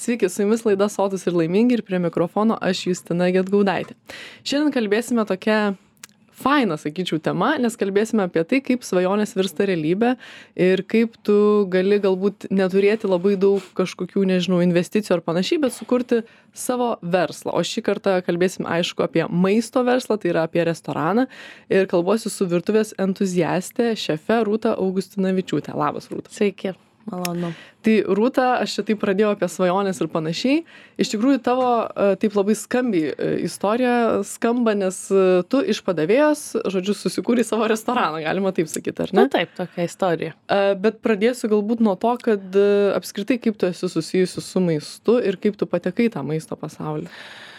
Sveiki, su jumis laida Sotūs ir laimingi ir prie mikrofono aš Justina Gedgaudaitė. Šiandien kalbėsime tokia faina, sakyčiau, tema, nes kalbėsime apie tai, kaip svajonės virsta realybė ir kaip tu gali galbūt neturėti labai daug kažkokių, nežinau, investicijų ar panašiai, bet sukurti savo verslą. O šį kartą kalbėsime, aišku, apie maisto verslą, tai yra apie restoraną ir kalbuosiu su virtuvės entuziastė, šefe Rūta Augustinavičiūtė. Labas, Rūta. Sveiki. Malonu. Tai Rūta, aš čia taip pradėjau apie svajonės ir panašiai. Iš tikrųjų, tavo taip labai skambiai istorija skamba, nes tu iš padavėjos, žodžiu, susikūrei savo restoraną, galima taip sakyti, ar ne? Na taip, tokia istorija. Bet pradėsiu galbūt nuo to, kad apskritai kaip tu esi susijusi su maistu ir kaip tu patekai į tą maisto pasaulį.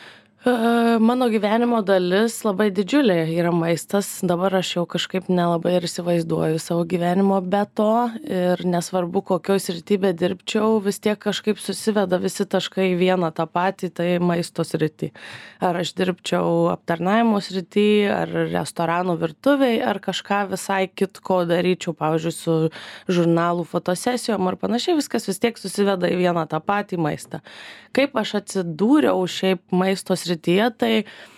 Mano gyvenimo dalis labai didžiulė yra maistas. Dabar aš jau kažkaip nelabai ir įsivaizduoju savo gyvenimo be to. Ir nesvarbu, kokioj srity bedirbčiau, vis tiek kažkaip susiveda visi taškai į vieną tą patį, tai maisto srity. Ar aš dirbčiau aptarnavimo srity, ar restoranų virtuviai, ar kažką visai kitko daryčiau, pavyzdžiui, su žurnalų fotosesijom ar panašiai, viskas vis tiek susiveda į vieną tą patį maistą. Kaip aš atsidūriau šiaip maisto srityje, tai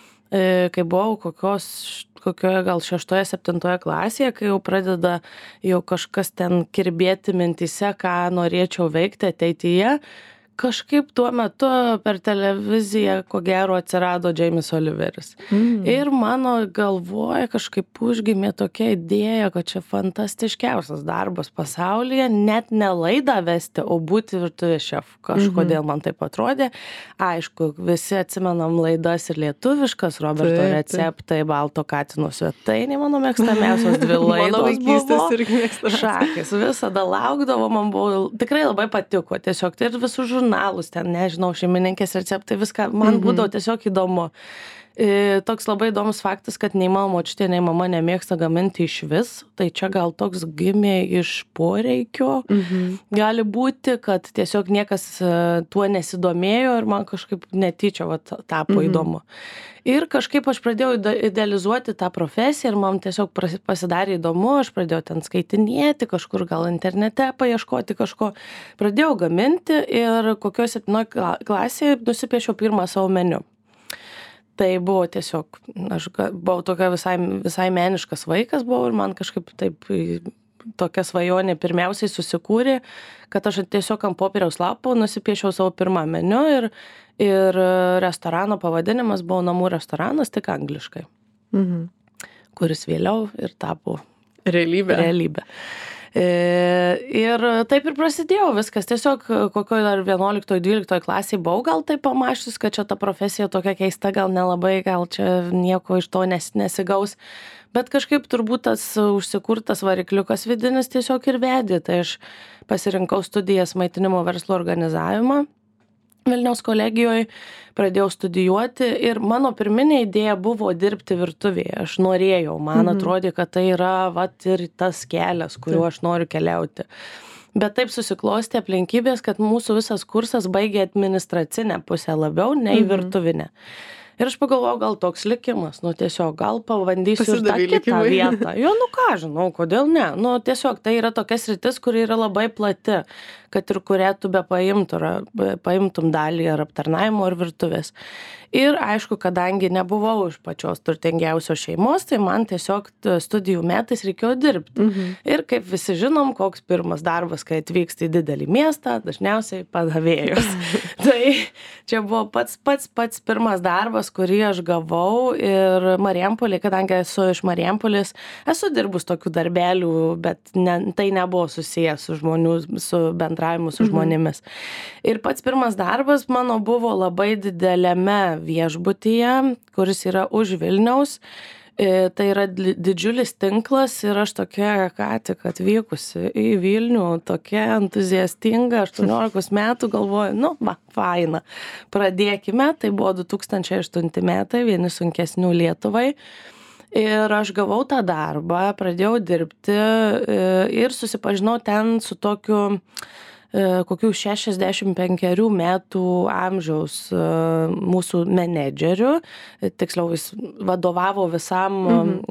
kai buvau kokioje gal 6-7 klasėje, kai jau pradeda jau kažkas ten kirbėti mintyse, ką norėčiau veikti ateityje, kažkaip tuo metu per televiziją, ko gero, atsirado Jamie Oliveris. Ir mano galvoje kažkaip užgimė tokia idėja, kad čia fantastiškiausias darbas pasaulyje, net ne laidą vesti, o būti virtuvės šefu. Kažkodėl man taip atrodė. Aišku, visi atsimenam laidas ir lietuviškas, Roberto receptai, Balto katino svetainė, mano mėgstamiausios 2 laidos buvo. Šakės, visada laukdavo, man buvo, tikrai labai patiko, tiesiog tai ir visų žurnalus, ten, nežinau, šeimininkės receptai, viską, man būdavo tiesiog įdomu. Toks labai įdomus faktas, kad nei mano močiutė, nei mama nemėgsta gaminti iš vis, tai čia gal toks gimė iš poreikio. Gali būti, kad tiesiog niekas tuo nesidomėjo ir man kažkaip netyčia tapo įdomu. Ir kažkaip aš pradėjau idealizuoti tą profesiją ir man tiesiog pasidarė įdomu, aš pradėjau ten skaitinėti, kažkur gal internete paieškoti kažko. Pradėjau gaminti ir kokioje 7 klasėje nusipiešiau pirmą savo meniu. Tai buvo tiesiog, aš buvau tokia visai meniškas vaikas buvau ir man kažkaip taip tokia svajonė pirmiausiai susikūrė, kad aš tiesiog ant popieriaus lapo nusipiešiau savo pirmą meniu ir restorano pavadinimas buvo namų restoranas, tik angliškai, kuris vėliau ir tapo realybė. Ir taip ir prasidėjo viskas, tiesiog kokioje dar 11-12 klasėje buvau gal taip pamačius, kad čia ta profesija tokia keista, gal nelabai, gal čia nieko iš to nesigaus, bet kažkaip turbūt tas užsikurtas varikliukas vidinis tiesiog ir vedė, tai aš pasirinkau studijas maitinimo verslo organizavimą Vilniaus kolegijoje, pradėjau studijuoti ir mano pirminė idėja buvo dirbti virtuvėje. Aš norėjau, man atrodė, kad tai yra ir tas kelias, kuriuo aš noriu keliauti. Bet taip susiklostė aplinkybės, kad mūsų visas kursas baigė administracinę pusę labiau, nei virtuvinę. Ir aš pagalvojau, gal toks likimas, tiesiog gal pabandysiu ir tą kitą vietą. Jo, ką žinau, kodėl ne. Tiesiog tai yra tokia sritis, kuri yra labai plati, kad ir kurią tu paimtum dalį ar aptarnavimo ar virtuvės. Ir aišku, kadangi nebuvau iš pačios turtingiausios šeimos, tai man tiesiog studijų metais reikėjo dirbti. Ir kaip visi žinom, koks pirmas darbas, kai atvyksti į didelį miestą, dažniausiai padavėjos. Tai čia buvo pats pirmas darbas, kurį aš gavau ir Marijampolėje, kadangi esu iš Marijampolės, esu dirbus tokių darbelių, bet tai nebuvo susijęs su bendravimu su žmonėmis. Ir pats pirmas darbas mano buvo labai dideliame viešbutyje, kuris yra už Vilniaus. Tai yra didžiulis tinklas ir aš tokia ką tik atvykusi į Vilnių, tokia entuziastinga, 18 metų galvoju, faina, pradėkime. Tai buvo 2008 metai, vieni sunkesnių Lietuvai. Ir aš gavau tą darbą, pradėjau dirbti ir susipažinau ten su tokiu kokių 65 metų amžiaus mūsų menedžeriu, tiksliau jis vadovavo visam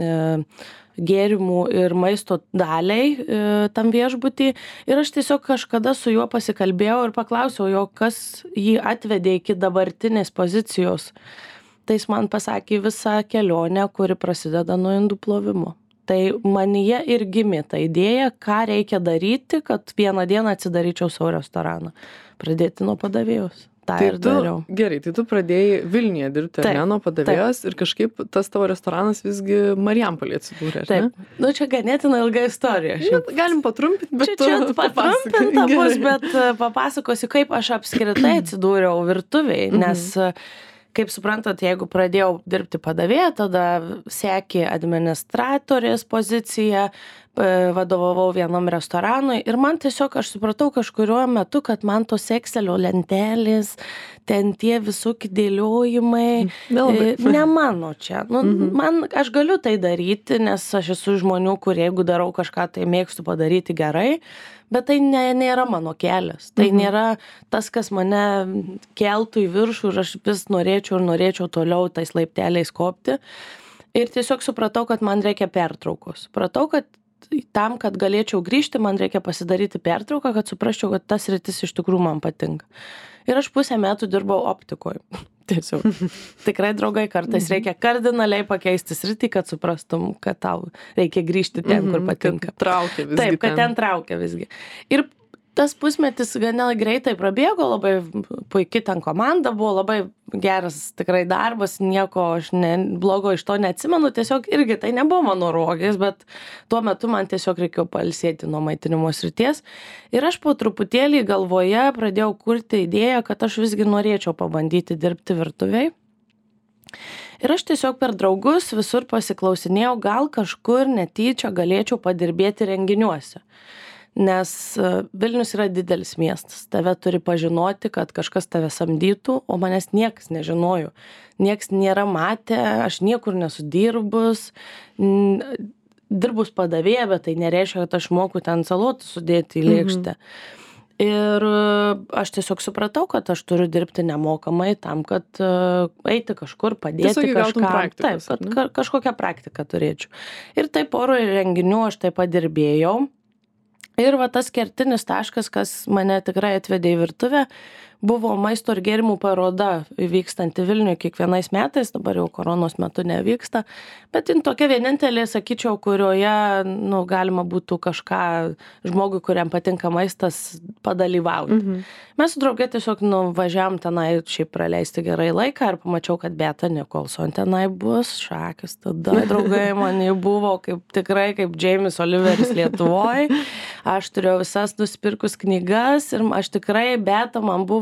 gėrimų ir maisto daliai tam viešbutį ir aš tiesiog kažkada su juo pasikalbėjau ir paklausiau jo, kas jį atvedė iki dabartinės pozicijos. Tai jis man pasakė visą kelionę, kuri prasideda nuo indų plovimo. Tai manyje ir gimė ta idėja, ką reikia daryti, kad vieną dieną atsidaryčiau savo restoraną. Pradėti nuo padavėjos. Gerai, tai tu pradėjai Vilniuje dirbti, ar ne, nuo padavėjos ir kažkaip tas tavo restoranas visgi Marijampolėje atsidūrė, ar ne? Taip. Nu, čia ganėtinai ilga istorija. Galim patrumpinti, bet čia patrumpinta bus, bet papasakosiu, kaip aš apskritai atsidūriau virtuvėj, nes kaip suprantat, jeigu pradėjau dirbti padavėją, tada sekė administratorės pozicija, vadovavau vienam restoranui ir man tiesiog aš supratau kažkuriuo metu, kad man tos Excelio lentelės, ten tie visokie dėliojimai, ne mano čia. Nu, aš galiu tai daryti, nes aš esu žmonių, kurie jeigu darau kažką, tai mėgstu padaryti gerai, bet tai nėra mano kelias. Tai nėra tas, kas mane keltų į viršų ir aš vis norėčiau toliau tais laipteliais kopti. Ir tiesiog supratau, kad man reikia pertraukos. Supratau, kad tam, kad galėčiau grįžti, man reikia pasidaryti pertrauką, kad suprasčiau, kad tas sritis iš tikrųjų man patinka. Ir aš pusę metų dirbau optikoje. Tiesiog. Tikrai, draugai, kartais reikia kardinaliai pakeisti sritį, kad suprastum, kad tau reikia grįžti ten, kur patinka. Kad traukia visgi. Taip, kad ten traukia visgi. Ir tas pusmetis gana greitai prabėgo, labai puikiai ten komanda buvo, labai geras tikrai darbas, nieko aš blogo iš to neatsimenu, tiesiog irgi tai nebuvo mano rogės, bet tuo metu man tiesiog reikėjo pailsėti nuo maitinimo srities. Ir aš po truputėlį galvoje pradėjau kurti idėją, kad aš visgi norėčiau pabandyti dirbti virtuvėj. Ir aš tiesiog per draugus visur pasiklausinėjau, gal kažkur netyčia galėčiau padirbėti renginiuose. Nes Vilnius yra didelis miestas, tave turi pažinoti, kad kažkas tave samdytų, o manęs niekas nežinojo. Niekas nėra matę, aš niekur nesu dirbus padavėja, bet tai nereiškia, kad aš moku ten salotų sudėti į lėkštę. Ir aš tiesiog supratau, kad aš turiu dirbti nemokamai tam, kad eiti kažkur, padėti kažkam. Taip, kad kažkokią praktiką turėčiau. Ir taip porą renginių aš taip padirbėjau. Ir va tas kertinis taškas, kas mane tikrai atvedė į virtuvę, buvo maisto ir gėrimų paroda vykstanti Vilniuje kiekvienais metais, dabar jau koronos metu nevyksta, bet jin tokia vienintelė, sakyčiau, kurioje galima būtų kažką žmogui, kuriam patinka maistas, padalyvauti. Mes su draugė tiesiog važiavam tenai šiaip praleisti gerai laiką ir pamačiau, kad Beata Nicholson tenai bus, šakis tada, draugai man jį buvo tikrai kaip James Oliveris Lietuvoje. Aš turėjau visas nusipirkus knygas ir aš tikrai Beata man buvo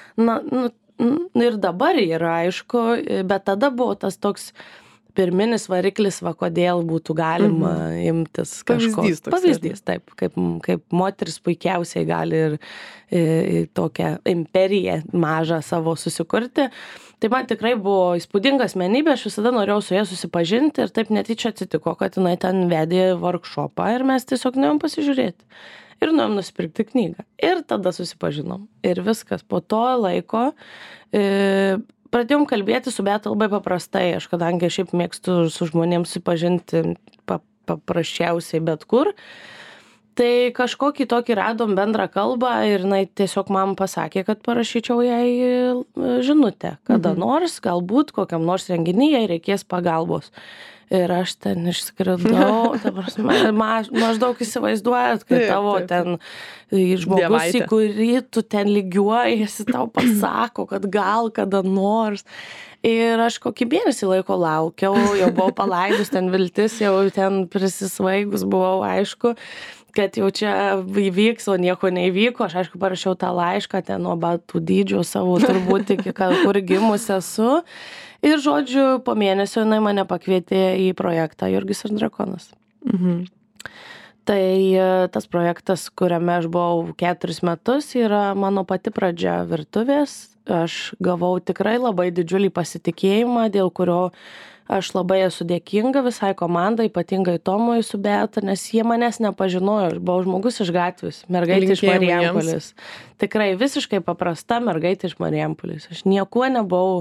ir dabar yra, aišku, bet tada buvo tas toks pirminis variklis, kodėl būtų galima imtis kažko. Pavyzdys, taip, kaip moteris puikiausiai gali ir tokią imperiją mažą savo susikurti. Tai man tikrai buvo įspūdinga asmenybė, aš visada norėjau su ja susipažinti ir taip netyčia atsitiko, kad jinai ten vedė workshopą ir mes tiesiog nuėjom pasižiūrėti. Ir nuėjom nusipirkti knygą. Ir tada susipažinom. Ir viskas. Po to laiko pradėjom kalbėti su Beata labai paprastai. Aš kadangi šiaip mėgstu su žmonėms susipažinti paprasčiausiai bet kur. Tai kažkokį tokį radom bendrą kalbą ir jinai tiesiog man pasakė, kad parašyčiau jai žinutę. Kada nors, galbūt kokiam nors renginyje reikės pagalbos. Ir aš ten išskridau, maždaug įsivaizduojat, kad tavo ten žmogus, į kurį tu ten lygiuojasi, tau pasako, kad gal kada nors. Ir aš kokį mėnesį laiko laukiau, jau buvau palaidus ten viltis, jau ten prisisvaigus buvau, aišku, kad jau čia įvyks, o nieko neįvyko. Aš aišku parašiau tą laišką ten nuo batų dydžio savo turbūt iki kur gimus esu. Ir žodžiu, po mėnesio jinai mane pakvietė į projektą Jurgis ir Drakonas. Tai tas projektas, kuriame aš buvau 4 metus, yra mano pati pradžia virtuvės. Aš gavau tikrai labai didžiulį pasitikėjimą, dėl kurio aš labai esu dėkinga visai komandai, ypatingai Tomui su Beata, nes jie manęs nepažinojo. Aš buvau žmogus iš gatvės, mergaitė iš Marijampolės. Tikrai visiškai paprasta mergaitė iš Marijampolės. Aš niekuo nebuvau,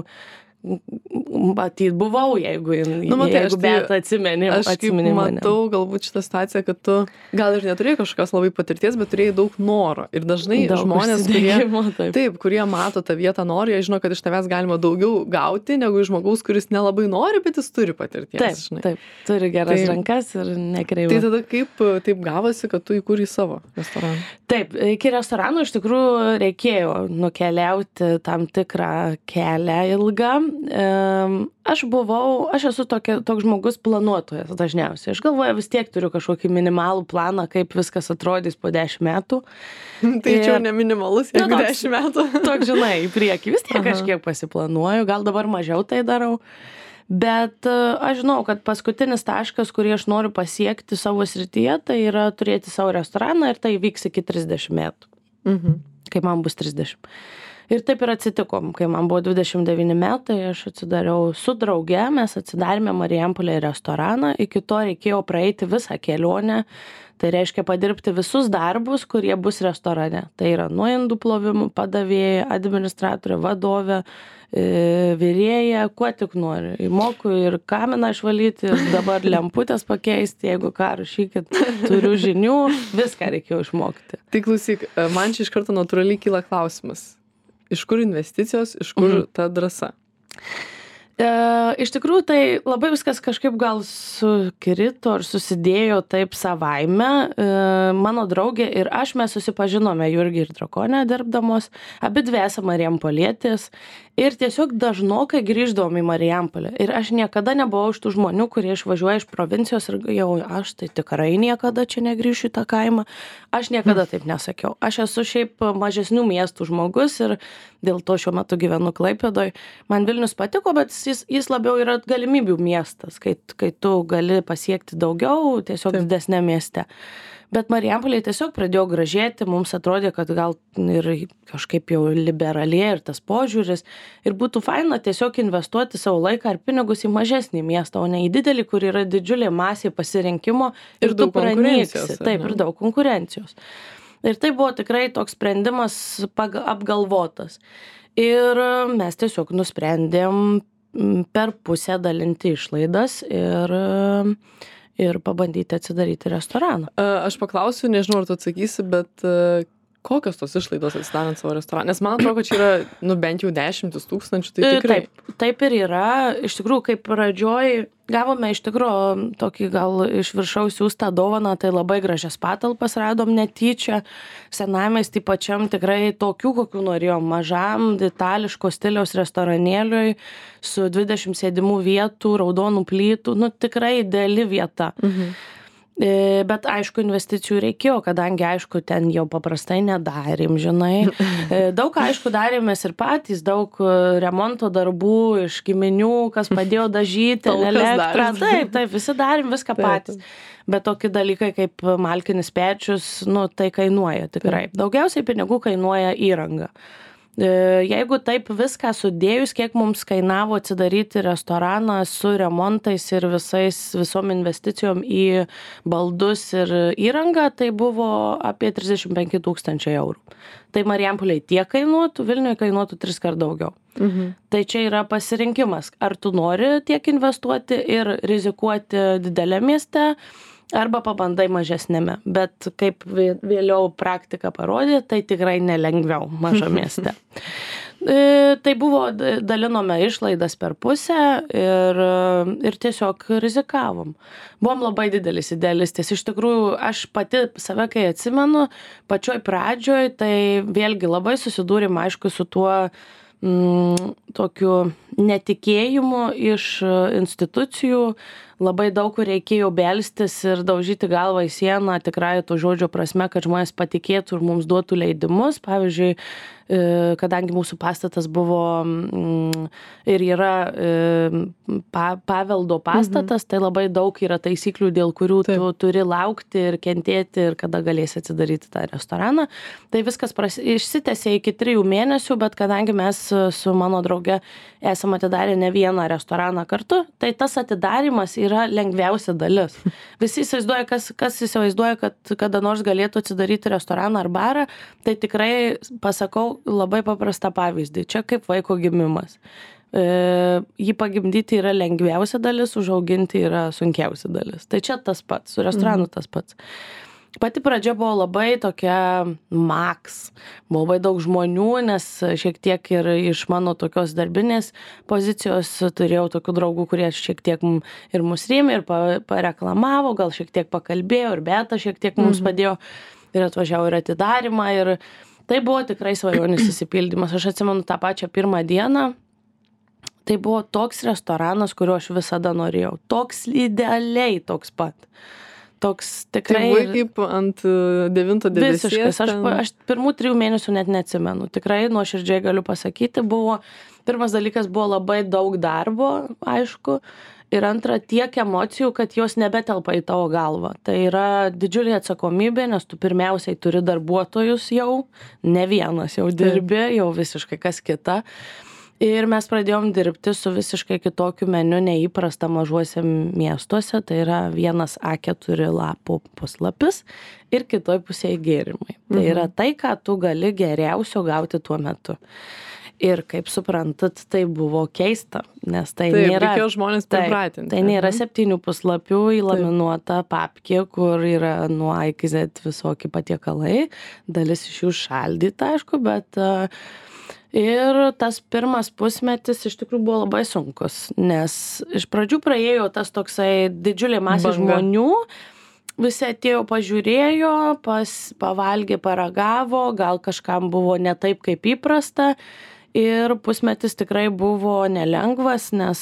matyt, buvau, jeigu Beata atsimeni. Aš kaip matau galbūt šitą situaciją, kad tu gal ir neturėjai kažkokios labai patirties, bet turėjai daug noro. Ir dažnai žmonės, kurie mato tą vietą nori, jie žino, kad iš tavęs galima daugiau gauti, negu iš žmogaus, kuris nelabai nori, bet jis turi patirties. Taip, turi geras rankas ir nekreiva. Tai tada kaip taip gavosi, kad tu įkūrei savo restoraną? Taip, iki restorano iš tikrųjų reikėjo nukeliauti tam tikrą kelią ilgą. Aš esu toks žmogus planuotojas dažniausiai. Aš galvoju, vis tiek turiu kažkokį minimalų planą, kaip viskas atrodys po 10 metų. Tai čia jau ne minimalus, jeigu 10 metų. Toks, žinai, į priekį vis tiek kažkiek pasiplanuoju, gal dabar mažiau tai darau. Bet aš žinau, kad paskutinis taškas, kurį aš noriu pasiekti savo srityje, tai yra turėti savo restoraną ir tai vyks iki 30 metų, kai man bus 30. Ir taip ir atsitikom, kai man buvo 29 metai, aš atsidariau su drauge, mes atsidarėme Marijampolėje restoraną, iki to reikėjo praeiti visą kelionę, tai reiškia padirbti visus darbus, kurie bus restorane. Tai yra nuo indų plovimų, padavėja, administratorė, vadovė, virėja, kuo tik nori. Moku ir kaminą išvalyti, ir dabar lemputės pakeisti, jeigu ką, rašykit, turiu žinių, viską reikėjo išmokti. Tai klausyk, man čia iš karto natūraliai kyla klausimas. Iš kur investicijos, iš kur ta drąsa? Iš tikrųjų, tai labai viskas kažkaip gal sukrito ar susidėjo taip savaime. Mano draugė ir aš mes susipažinome Jurgį ir Drakonę dirbdamos, abidvi esame Marijampolietės ir tiesiog dažnokai grįždavom į Marijampolę. Ir aš niekada nebuvau iš tų žmonių, kurie išvažiuoja iš provincijos ir jau aš tai tikrai niekada čia negrįšiu į tą kaimą. Aš niekada taip nesakiau. Aš esu šiaip mažesnių miestų žmogus ir dėl to šiuo metu gyvenu Klaipėdoj. Man Vilnius patiko, bet jis labiau yra galimybių miestas, kai tu gali pasiekti daugiau tiesiog didesnė mieste. Bet Marijampolėje tiesiog pradėjo gražėti, mums atrodė, kad gal ir kažkaip jau liberalėja ir tas požiūris. Ir būtų faina tiesiog investuoti savo laiką ar pinigus į mažesnį miestą, o ne į didelį, kur yra didžiulė masė pasirinkimo ir tu pranyksi. Taip, ir daug konkurencijos. Ir tai buvo tikrai toks sprendimas apgalvotas. Ir mes tiesiog nusprendėm per pusę dalinti išlaidas ir pabandyti atsidaryti restoraną. Aš paklausiu, nežinau, ar tu atsakysi, bet kokios tos išlaidos atsidarant savo restoraną? Nes man atrodo, kad čia yra bent jau 10 000, tai tikrai. Taip ir yra. Iš tikrųjų, kaip pradžioj gavome iš tikrųjų tokį gal iš viršaus siųstą dovaną, tai labai gražias patalpas radom netyčia. Senamiestį pačiam tikrai tokių, kokių norėjom, mažam, itališko stiliaus restoranėliui su 20 sėdimų vietų, raudonų plytų, tikrai ideali vieta. Bet aišku, investicijų reikėjo, kadangi aišku, ten jau paprastai nedarėm, žinai. Daug aišku darėmės ir patys, daug remonto darbų iš giminių, kas padėjo dažyti, elektrą. Taip, visi darėm viską patys. Bet tokie dalykai kaip malkinis pečius, tai kainuoja tikrai. Daugiausiai pinigų kainuoja įranga. Jeigu taip viską sudėjus, kiek mums kainavo atsidaryti restoraną su remontais ir visom investicijom į baldus ir įrangą, tai buvo apie 35 000 eurų. Tai Marijampolėje tiek kainuotų, Vilniuje kainuotų 3 kart daugiau. Tai čia yra pasirinkimas, ar tu nori tiek investuoti ir rizikuoti didelę mieste, arba pabandai mažesnėme. Bet kaip vėliau praktika parodė, tai tikrai nelengviau mažo mieste. Tai buvo, dalinome išlaidas per pusę ir tiesiog rizikavom. Buvom labai didelis idealistis. Iš tikrųjų, aš pati save, kai atsimenu, pačioj pradžioj, tai vėlgi labai susidūrėm, aišku, su tuo tokiu netikėjimu iš institucijų. labai daug kur reikėjo belstis ir daužyti galvą į sieną tikrąja to žodžio prasme, kad žmonės patikėtų ir mums duotų leidimus. Pavyzdžiui, kadangi mūsų pastatas buvo ir yra paveldo pastatas, tai labai daug yra taisyklių, dėl kurių tu turi laukti ir kentėti ir kada galėsi atsidaryti tą restoraną. Tai viskas išsitęsė iki 3 mėnesių, bet kadangi mes su mano drauge esame atidarę ne vieną restoraną kartu, tai tas atidarimas yra lengviausia dalis. Visi įsivaizduoja, kas įsivaizduoja, kad kada nors galėtų atsidaryti restoraną ar barą, tai tikrai pasakau labai paprastą pavyzdį. Čia kaip vaiko gimimas. Jį pagimdyti yra lengviausia dalis, užauginti yra sunkiausia dalis. Tai čia tas pats, su restoranu tas pats. Pati pradžia buvo labai tokia maks. Buvo labai daug žmonių, nes šiek tiek ir iš mano tokios darbinės pozicijos turėjau tokių draugų, kurie šiek tiek ir mus rėmė, ir pareklamavo, gal šiek tiek pakalbėjo, ir Beata šiek tiek mums padėjo, ir atvažiavo ir atidarimą, ir tai buvo tikrai svajonės išsipildymas. Aš atsimenu tą pačią pirmą dieną. Tai buvo toks restoranas, kurio aš visada norėjau. Toks idealiai toks pat. Toks tikrai... Tai buvo kaip ant 9 debesies. Visiškas. Aš pirmų 3 mėnesių net neatsimenu. Tikrai nuoširdžiai galiu pasakyti. Pirmas dalykas buvo labai daug darbo, aišku. Ir antra, tiek emocijų, kad jos nebetelpa į tavo galvą. Tai yra didžiulė atsakomybė, nes tu pirmiausiai turi darbuotojus jau, ne vienas jau dirbi, jau visiškai kas kita. Ir mes pradėjom dirbti su visiškai kitokiu meniu neįprasta mažuose miestuose. Tai yra vienas A4 lapų puslapis ir kitoj pusėje gėrimai. Tai yra tai, ką tu gali geriausio gauti tuo metu. Ir kaip suprantat, tai buvo keista, nes tai nėra... Reikėjo žmonės pripratinti. Tai nėra 7 puslapių įlaminuota papkė, kur yra nuo A iki Z visokie patiekalai. Dalis iš jų šaldyta, aišku, bet... Ir tas pirmas pusmetis iš tikrųjų buvo labai sunkus, nes iš pradžių praėjo tas toksai didžiulė masė žmonių, visi atėjo, pažiūrėjo, pavalgė, paragavo, gal kažkam buvo ne taip, kaip įprasta. Ir pusmetis tikrai buvo nelengvas, nes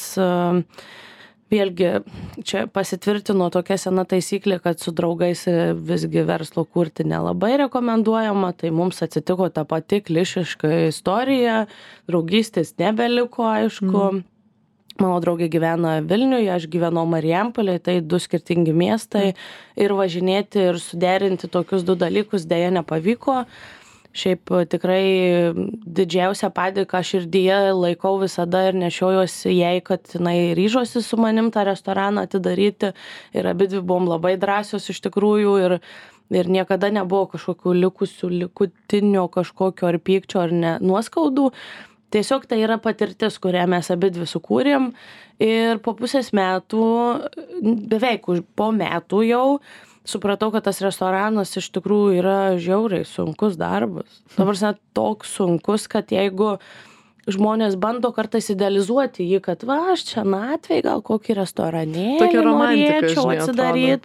vėlgi čia pasitvirtino tokia sena taisyklė, kad su draugais visgi verslo kurti nelabai rekomenduojama. Tai mums atsitiko ta pati klišiška istorija, draugystės nebeliko, aišku. Mano draugė gyvena Vilniuje, aš gyvenau Marijampolėje, tai 2 skirtingi miestai. Ir važinėti ir suderinti tokius 2 dalykus dėja nepavyko. Šiaip tikrai didžiausią padėką širdyje laikau visada ir nešiojuosi jai, kad jinai ryžosi su manim tą restoraną atidaryti. Ir abidvi buvom labai drąsios iš tikrųjų ir niekada nebuvo kažkokių likutinio kažkokio ar pykčio ar nuoskaudų. Tiesiog tai yra patirtis, kurią mes abidvi sukūrėm. Ir po pusės metų, beveik po metų jau, supratau, kad tas restoranas iš tikrųjų yra žiauriai sunkus darbas. Dabar toks sunkus, kad jeigu žmonės bando kartais idealizuoti jį, kad aš čia natvėj gal kokį restoranėlį norėčiau atsidaryt,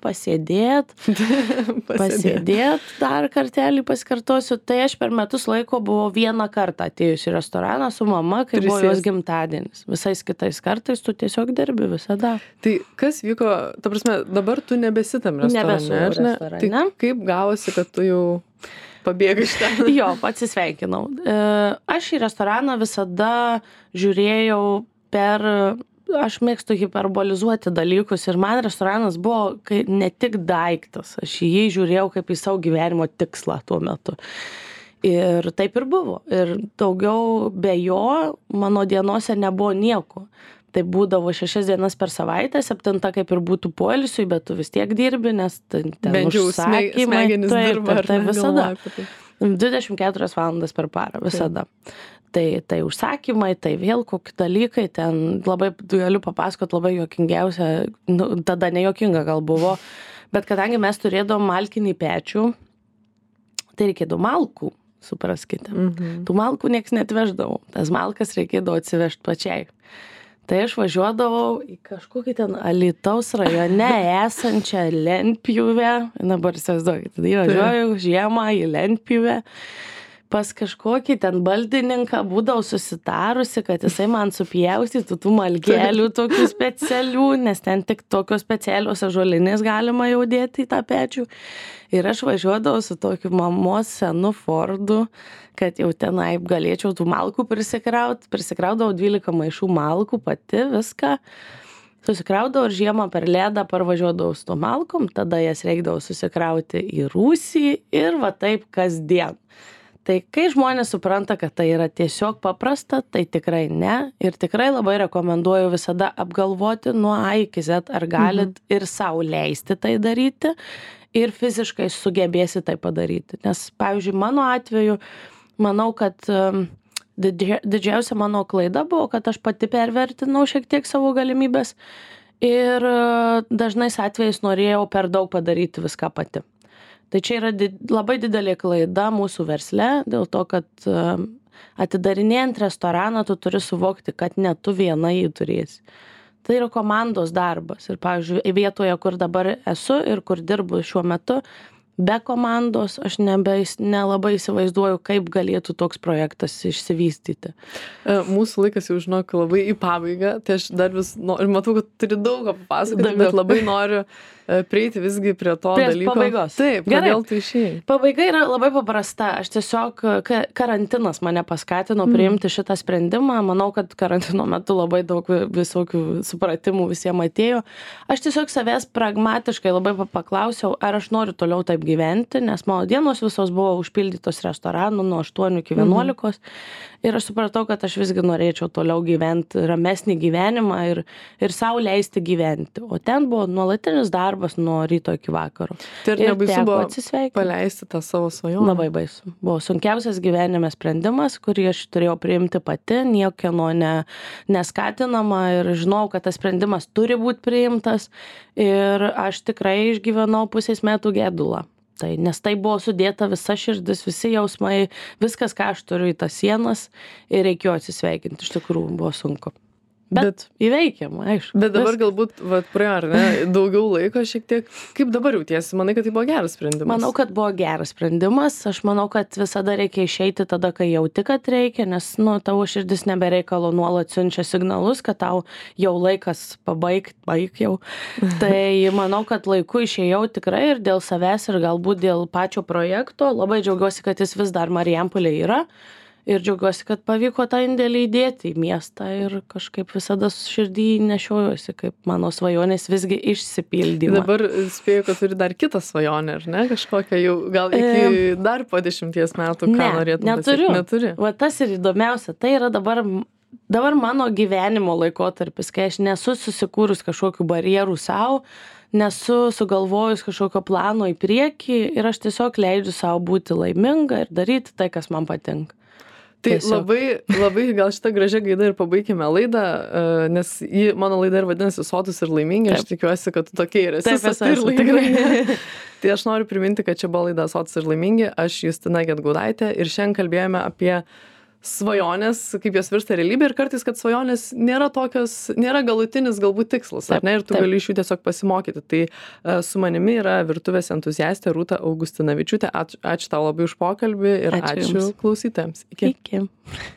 pasėdėt, dar kartelį pasikartosiu. Tai aš per metus laiko buvau vieną kartą atėjus į restoraną su mama, kai buvo jos gimtadienis. Visais kitais kartais tu tiesiog dirbi visada. Tai kas vyko, ta prasme, dabar tu nebesi tam restorane? Nebesu restorane. Tai kaip gavosi, kad tu jau... pabėgai iš ten? Jo, atsisveikinau. Aš į restoraną visada žiūrėjau aš mėgstu hiperbolizuoti dalykus ir man restoranas buvo ne tik daiktas, aš į jį žiūrėjau kaip į savo gyvenimo tikslą tuo metu. Ir taip ir buvo. Ir daugiau be jo mano dienose nebuvo nieko. Tai būdavo 6 dienas per savaitę, 7 kaip ir būtų poilsiui, bet tu vis tiek dirbi, nes ten užsakymai, tai visada. 24 valandas per parą, visada. Tai užsakymai, tai vėl kokie dalykai, ten labai galiu papasakot labai juokingiausia, tada nejuokinga gal buvo, bet kadangi mes turėdavom malkinį pečių, tai reikėdavo malkų, supraskite. Tų malkų nieks neatveždavo, tas malkas reikėdavo atsivežti pačiai. Tai aš važiuodavau į kažkokį ten Alytaus rajone esančią lentpjūvę. Dabar įsivaizduokit, tada važiuoju žiemą į lentpjūvę. pas kažkokį ten baldininką būdavau susitarusi, kad jisai man supjaustytų tų malkelių tokių specialių, nes ten tik tokios specialios ąžuolinės galima jau dėti į tą pečių. Ir aš važiuodavau su tokiu mamos senu Fordu, kad jau tenai galėčiau tų malkų prisikraudavau 12 maišų malkų pati viską. Susikraudavau ir žiemą per ledą parvažiuodavau su to malkom, tada jas reikdavau susikrauti į rūsį ir va taip kasdien. Tai kai žmonės supranta, kad tai yra tiesiog paprasta, tai tikrai ne. Ir tikrai labai rekomenduoju visada apgalvoti nuo A iki Z, ar galit ir sau leisti tai daryti, ir fiziškai sugebėsi tai padaryti. Nes, pavyzdžiui, mano atveju, manau, kad didžiausia mano klaida buvo, kad aš pati pervertinau šiek tiek savo galimybės ir dažnais atvejais norėjau per daug padaryti viską pati. Tai čia yra labai didelė klaida mūsų versle, dėl to, kad atidarinėjant restoraną tu turi suvokti, kad ne tu viena jį turėsi. Tai yra komandos darbas. Ir, pavyzdžiui, vietoje, kur dabar esu ir kur dirbu šiuo metu, be komandos aš nelabai įsivaizduoju, kaip galėtų toks projektas išsivystyti. Mūsų laikas jau, žinok, labai į pabaigą. Tai aš dar vis matau, kad turi daug ką papasakoti, bet labai noriu prieiti visgi prie to dalyko. Pabaigos. Taip, kodėl tu išėjai? Pabaiga yra labai paprasta. Aš tiesiog, karantinas mane paskatino priimti šitą sprendimą. Manau, kad karantino metu labai daug visokių supratimų visiems atėjo. Aš tiesiog savęs pragmatiškai labai paklausiau, ar aš noriu toliau taip gyventi, nes mano dienos visos buvo užpildytos restoranų nuo 8 iki 11. Ir aš supratau, kad aš visgi norėčiau toliau gyventi ramesnį gyvenimą ir sau leisti gyventi. O ten buvo nuolatinis darbas nuo ryto iki vakaro. Tai ir nebaisu buvo paleisti tą savo svajonę? Labai baisu. Buvo sunkiausias gyvenime sprendimas, kurį aš turėjau priimti pati, niekieno neskatinama ir žinau, kad tas sprendimas turi būti priimtas ir aš tikrai išgyvenau pusės metų gedulą. Tai, nes tai buvo sudėta visa širdis, visi jausmai, viskas, ką aš turiu į tas sienas ir reikėjo atsisveikinti, iš tikrųjų buvo sunku. Bet įveikiama, aišku. Bet dabar galbūt, praėjo, ar ne, daugiau laiko šiek tiek. Kaip dabar jautiesi? Manai, kad tai buvo geras sprendimas? Manau, kad buvo geras sprendimas. Aš manau, kad visada reikia išeiti tada, kai jauti, kad reikia, nes, tavo širdis nebereikalo nuolat siunčia signalus, kad tau jau laikas baig jau. Tai manau, kad laiku išėjau tikrai ir dėl savęs ir galbūt dėl pačio projekto. Labai džiaugiuosi, kad jis vis dar Marijampolėje yra. Ir džiaugiuosi, kad pavyko tą indėlį įdėti į miestą ir kažkaip visada širdį nešiojuosi, kaip mano svajonės visgi išsipildymą. Dabar spėju, kad turi dar kitą svajonę, ar ne? Kažkokią jau gal iki dar po 10 metų, ką norėtum pasiekti? Neturi. Va tas ir įdomiausia. Tai yra dabar mano gyvenimo laikotarpis, kai aš nesu susikūrus kažkokių barjerų savo, nesu sugalvojus kažkokio plano į priekį ir aš tiesiog leidžiu savo būti laiminga ir daryti tai, kas man patinka. Tai labai gal šitą gražią gaidą ir pabaikime laidą, nes mano laida ir vadinasi Sotūs ir laimingi, aš tikiuosi, kad tu tokia ir esi. Taip, ir laimingi. Tai aš noriu priminti, kad čia buvo laida Sotūs ir laimingi, aš Justina Gedgaudaitė ir šiandien kalbėjome apie svajonės, kaip jos virsta realybė ir kartais, kad svajonės nėra galutinis galbūt tikslas, ar ne, ir tu gali iš jų tiesiog pasimokyti. Tai su manimi yra virtuvės entuziastė Rūta Augustinavičiūtė. Ačiū tau labai už pokalbį ir ačiū klausytojams. Iki.